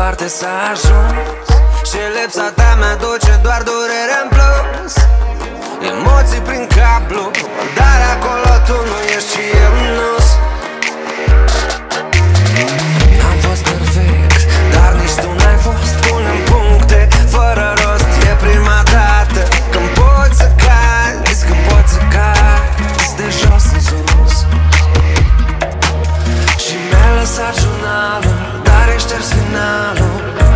departe s-a ajuns și lipsa ta mi-aduce doar durere în plus. Emoții prin cablu, dar acolo tu nu ești și eu nu-s. Am fost perfect, dar nici tu n-ai fost. Punem puncte fără rost. E prima dată când poți să cazi, când poți să cazi de jos în sus. Și mi-ai lăsat jurnalul, dar ai șters finalul.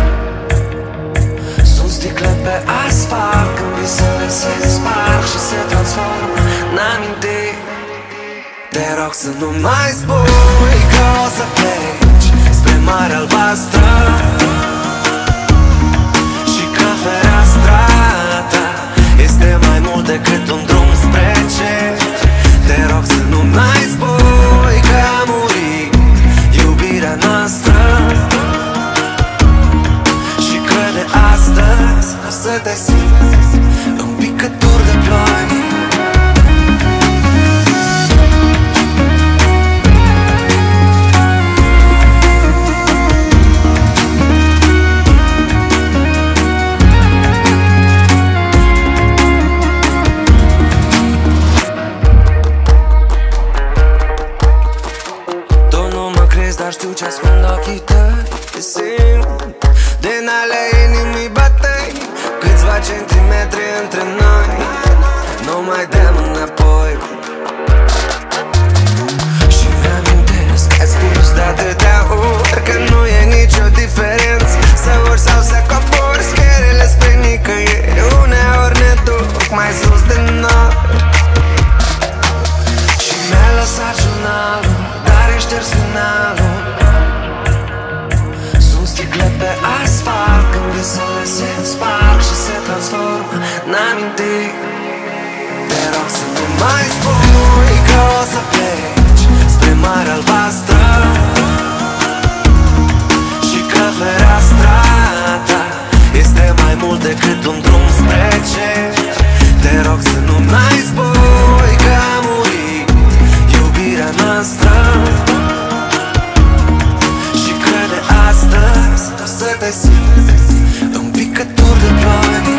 Sunt sticle pe asfalt când visele se sparg și se transformă în amintiri. Te rog să nu mai spui că o să pleci spre Marea Albastră și că fereastra ta este mai mult decât un drum spre cer. Te rog să nu mai spui că a murit iubirea noastră și că de astăzi o să te simți în picături de ploi. Dar știu ce ascund ochii tăi. Simt din ale inimii batei câțiva centimetri între noi. Nu mai dăm înapoi. Și mi-amintesc că ai spus de atâtea ori că nu e nicio diferență să urci sau să cobori scările spre nicăieri. Uneori ne duc mai sus de nori. Și mi-ai lăsat jurnalul, dar ai șters finalul. Sunt sticle pe asfalt când visele se sparg și se transformă în amintiri. Te rog să nu mai spui că o să pleci spre Marea Albastră și că fereastra ta este mai mult decât un drum spre cer. Te rog să nu mai spui că a murit iubirea noastră și că de astăzi o să te simți în picături de ploi.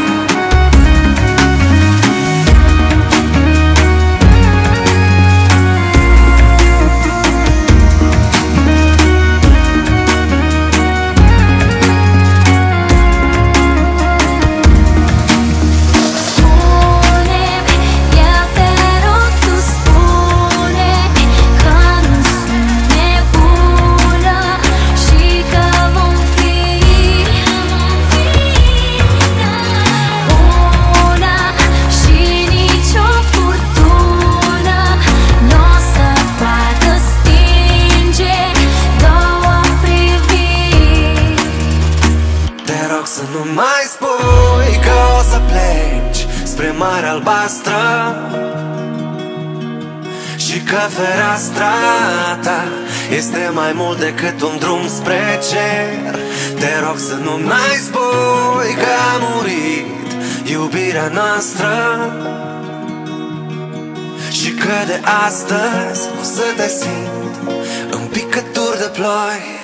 Să nu mai spui că o să pleci spre Marea Albastră și că fereastra ta este mai mult decât un drum spre cer. Te rog să nu mai spui că a murit iubirea noastră și că de astăzi o să te simt în picături de ploi.